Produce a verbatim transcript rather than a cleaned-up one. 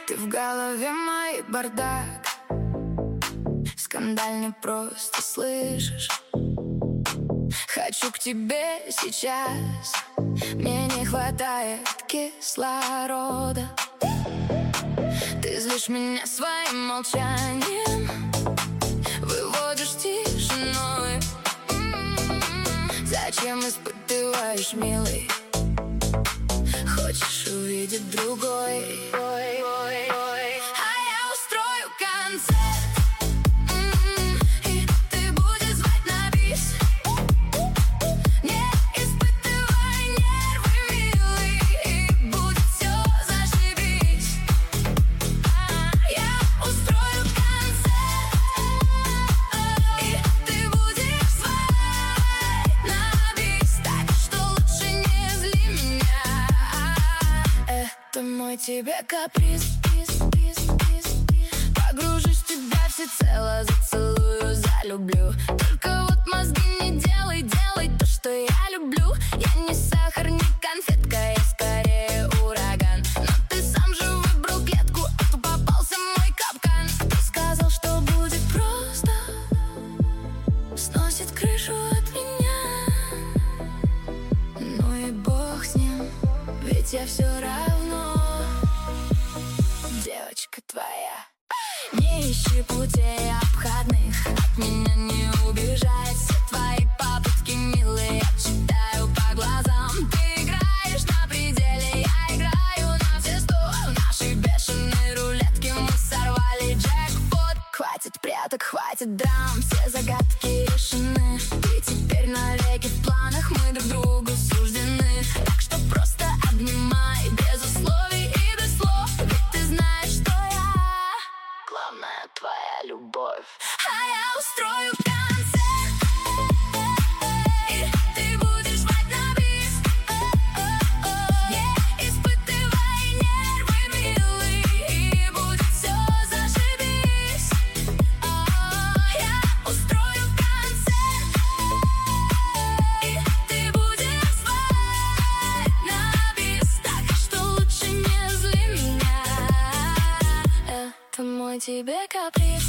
Ты в голове мой бардак, скандальный просто, слышишь? Хочу к тебе сейчас, мне не хватает кислорода. Ты злишь меня своим молчанием, выводишь тишиной. Зачем испытываешь, милый? Хочешь увидеть другой? Ой, ой, ой. А я устрою концерт, м-м, и ты будешь звать на бис. Не испытывай нервы, милый, и будет все зашибись. А я устрою концерт, и ты будешь звать на бис. Так что лучше не зли меня. Это мой тебе каприз. Погружусь в тебя всецело, зацелую, залюблю. Только вот мозги не делай, делай то, что я люблю. Я не сахар, не конфетка, я скорее ураган. Но ты сам же выбрал клетку, а тут попался мой капкан. Ты сказал, что будет просто, сносит крышу от меня. Ну и бог с ним, ведь я все равно девочка твоя. Не ищи путей обходных, от меня не убежать. Все твои попытки, милые, я читаю по глазам. Ты играешь на пределе, я играю на все сто. В нашей бешеной рулетке мы сорвали джекпот. Хватит пряток, хватит драм, все загадки решены. И теперь навеки в планах мы друг другу суждены. Так что просто обнимай, без условий и без слов. Ведь ты знаешь, что я главная твоя любовь. А я устрою концерт, и ты будешь звать на бис. Не испытывай нервы, милый, и будет все зашибись. Я устрою концерт, и ты будешь звать на бис. Так что лучше не зли меня. Это мой тебе каприз.